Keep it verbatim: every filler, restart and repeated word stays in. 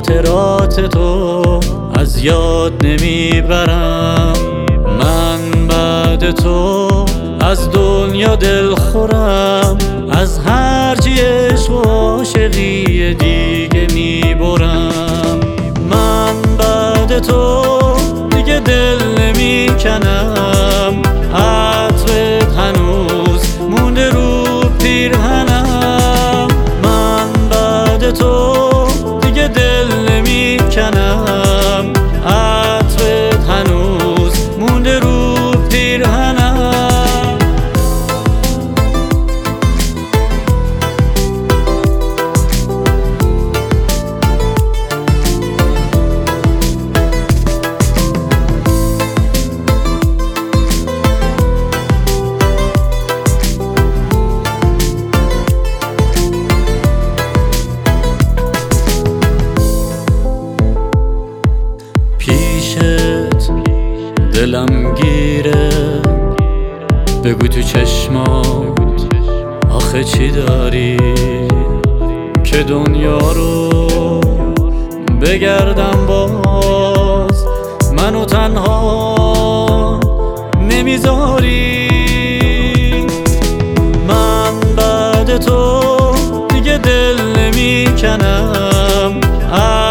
خاطرات تو از یاد نمیبرم. من بعد تو از دنیا دل خورم، از هرچی عشق و عاشقی دیگه میبرم. من بعد تو دیگه دل نمیکنم، عطرت هنوز مونده رو پیرهنم. من بعد تو دیگه دل نمیکنم، عطرت هنوز مونده رو پیرهنم. دلم گیره، بگو تو چشمات آخه چی داری که دنیا رو بگردم باز منو تنها نمیذاری. من بعد تو دیگه دل نمیکنم،